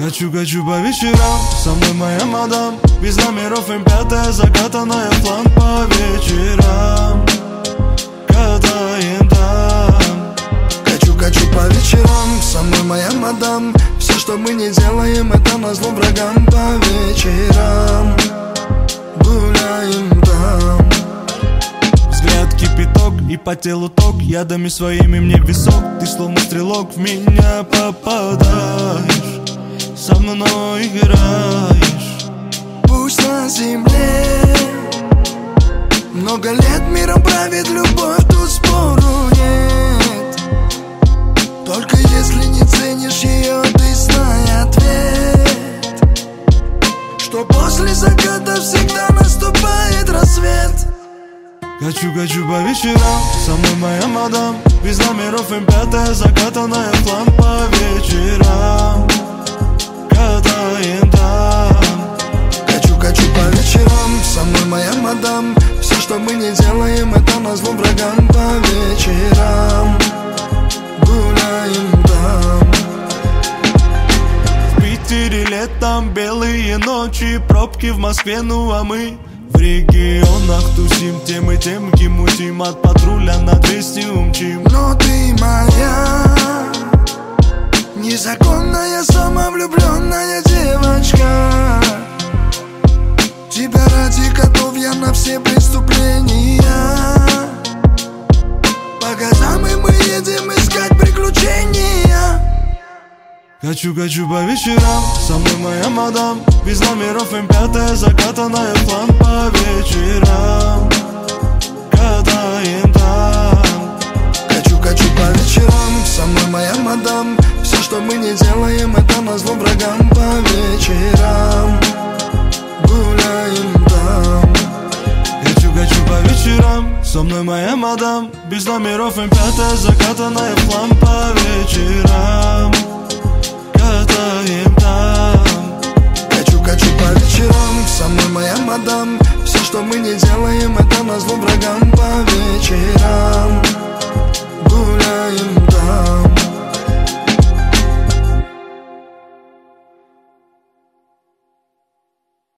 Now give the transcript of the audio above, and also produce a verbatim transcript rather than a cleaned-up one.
Качу, качу по вечерам, со мной моя мадам. Без номеров эм пять, закатанная в план по вечерам. Катаем там. Качу, качу по вечерам, со мной моя мадам. Все, что мы не делаем, это назло врагам. По вечерам гуляем там. Взгляд кипяток и по телу ток, ядами своими мне висок. Ты словно стрелок, в меня попадаешь, со мной играешь. Пусть на земле много лет миром правит любовь, тут спору нет. Только если не ценишь ее, ты знай ответ, что после заката всегда наступает рассвет. Качу, качу по вечерам, со мной моя мадам. Без номеров эм пять, закатанная в план по вечерам. Катаем там. Качу, качу по вечерам, со мной моя мадам. Все, что мы не делаем, это назло врагам. По вечерам гуляем там. В Питере летом белые ночи, пробки в Москве, ну а мы в регионах тусим, тем и тем мутим, от патруля на двести умчим. Но ты моя незаконная, самовлюбленная девочка. Тебя ради готов я на все преступления. По годам и мы едем искать приключения. Качу, качу по вечерам, со мной моя мадам. Без номеров эм пять, закатанная в план по вечерам. Катаем там. Качу, качу по вечерам, со мной моя мадам. Все, что мы не делаем, это назло врагам. По вечерам гуляем там. Качу, качу по вечерам, со мной моя мадам. Без номеров эм пять, закатанная в план по вечерам. Катаем там. Качу, качу по вечерам, со мной моя мадам. Все, что мы не делаем, это назло врагам. По вечерам гуляем там.